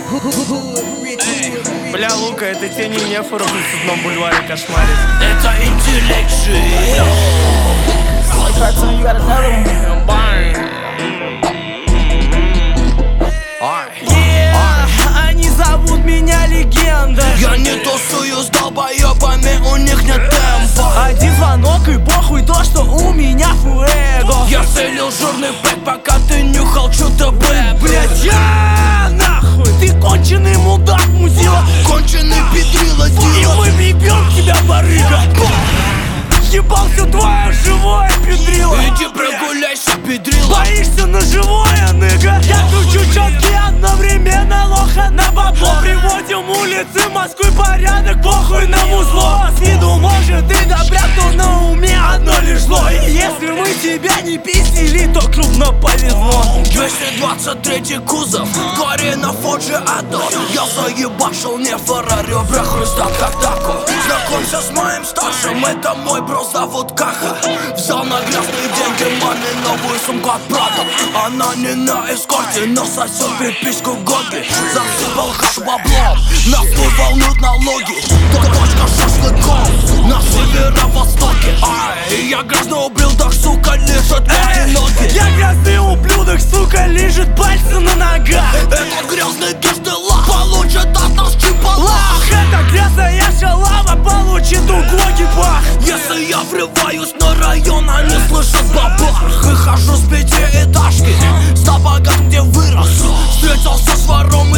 Бля, Лука, это тени Нефоров на Цветном бульваре кошмарит. Это интеллект же. Они зовут меня легенда. Я не тусую с долбоебами, у них нет темпа. Один звонок и похуй то, что у меня фуэго. Я целил жирный бэк, пока ты нюхал что-то бэк. Блядь, нахуй, ты конченый мудак, мудила. Конченый педрила, И дила. мы ебем тебя, барыга. Ебал все твое живое, педрила. Иди прогуляйся, педрила. Боишься на живое, ныга. Я кручу четки одновременно, лоха на бабло. Приводим улицы Москвы, порядок, похуй на музло. С виду может и добряк, но на уме одно лишь зло. И если мы тебя не пиздили, то крупно повезло. 223 кузов, в дворе на Фоджи Адо. Я заебашил Нефора, ребра хрустят как тако. Знакомься с моим старшим, это мой бро, зовут Каха. Взял на грязные деньги маме новую сумку от брата. Она не на эскорте, но сосет приписку Гоги. Засыпал хаш баблом, нас не волнуют налоги. Точка шашлыком на северо-востоке. Ай, я грязный ублюдок, сука, лежит мои ноги. Я грязный ублюдок, сука, лежит пальцы на ногах. Этот грязный гештелах получит от нас чипалах. Лах, эта грязная шалава получит углоки пах. Если я врываюсь на район, они слышат бабах. И хожу с пятиэтажки, с табаком, где вырос. Встретился с вором